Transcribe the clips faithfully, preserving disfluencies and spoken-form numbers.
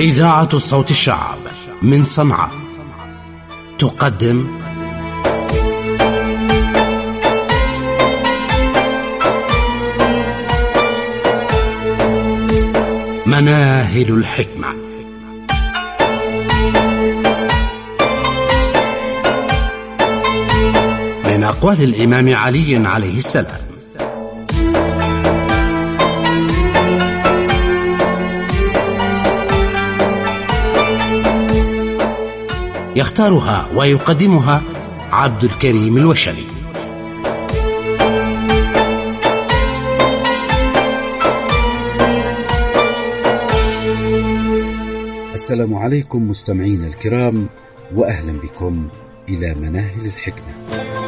إذاعة صوت الشعب من صنعاء تقدم مناهل الحكمة. من أقوال الإمام علي عليه السلام. يختارها ويقدمها عبد الكريم الوشلي. السلام عليكم مستمعين الكرام، وأهلا بكم إلى مناهل الحكمة.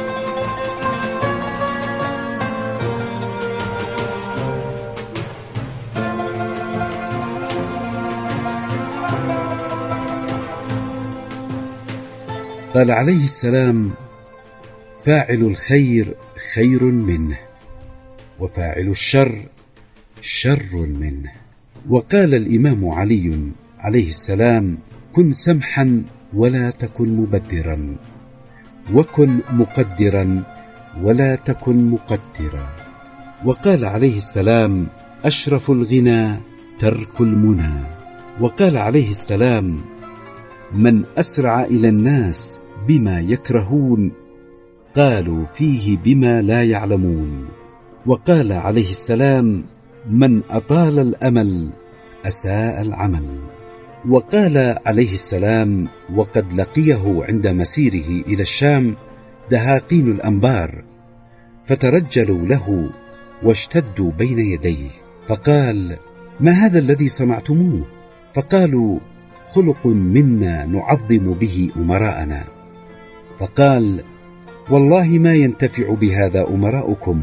قال عليه السلام: فاعل الخير خير منه، وفاعل الشر شر منه. وقال الإمام علي عليه السلام: كن سمحا ولا تكن مبذرا، وكن مقدرا ولا تكن مقدرا. وقال عليه السلام: أشرف الغنى ترك المنى. وقال عليه السلام: من أسرع إلى الناس بما يكرهون قالوا فيه بما لا يعلمون. وقال عليه السلام: من أطال الأمل أساء العمل. وقال عليه السلام وقد لقيه عند مسيره إلى الشام دهاقين الأنبار، فترجلوا له واشتدوا بين يديه، فقال: ما هذا الذي صنعتموه؟ فقالوا: خلق منا نعظم به أمراءنا. فقال: والله ما ينتفع بهذا أمراؤكم،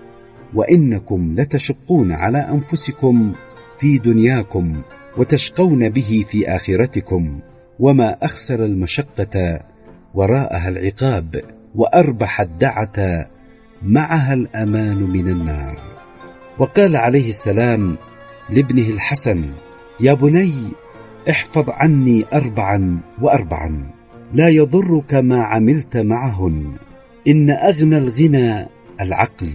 وإنكم لتشقون على أنفسكم في دنياكم وتشقون به في آخرتكم، وما أخسر المشقة وراءها العقاب، وأربح الدعة معها الأمان من النار. وقال عليه السلام لابنه الحسن: يا بني احفظ عني أربعا وأربعا لا يضرك ما عملت معهن، إن أغنى الغنى العقل،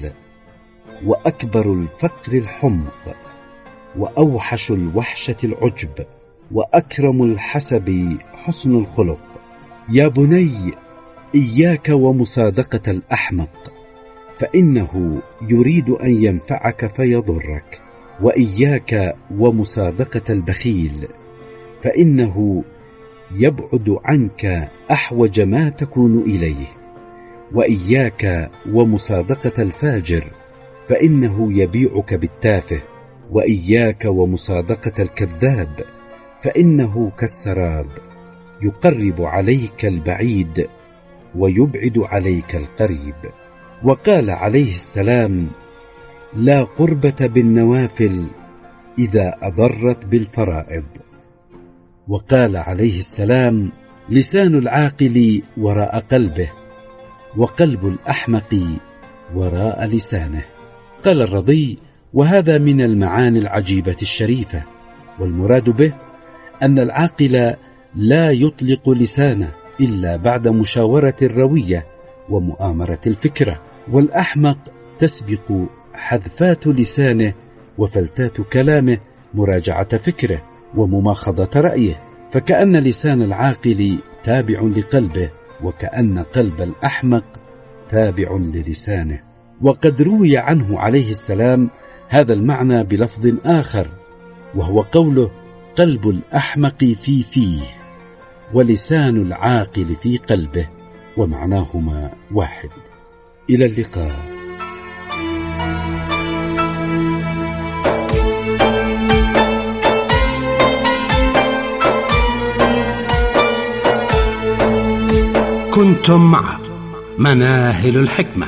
وأكبر الفقر الحمق، وأوحش الوحشة العجب، وأكرم الحسب حسن الخلق. يا بني إياك ومصادقة الأحمق، فإنه يريد أن ينفعك فيضرك، وإياك ومصادقة البخيل، فإنه يبعد عنك أحوج ما تكون إليه، وإياك ومصادقة الفاجر، فإنه يبيعك بالتافه، وإياك ومصادقة الكذاب، فإنه كالسراب يقرب عليك البعيد ويبعد عليك القريب. وقال عليه السلام: لا قربة بالنوافل إذا أضرت بالفرائض. وقال عليه السلام: لسان العاقل وراء قلبه، وقلب الأحمق وراء لسانه. قال الرضي: وهذا من المعاني العجيبة الشريفة، والمراد به أن العاقل لا يطلق لسانه إلا بعد مشاورة الروية ومؤامرة الفكرة، والأحمق تسبق حذفات لسانه وفلتات كلامه مراجعة فكره ومماخضة رأيه، فكأن لسان العاقل تابع لقلبه، وكأن قلب الأحمق تابع للسانه. وقد روي عنه عليه السلام هذا المعنى بلفظ آخر، وهو قوله: قلب الأحمق في فيه، ولسان العاقل في قلبه، ومعناهما واحد. إلى اللقاء. كنتم مع مناهل الحكمة،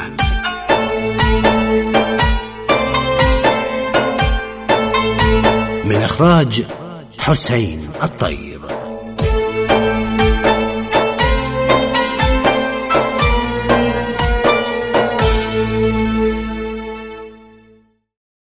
من إخراج حسين الطيب.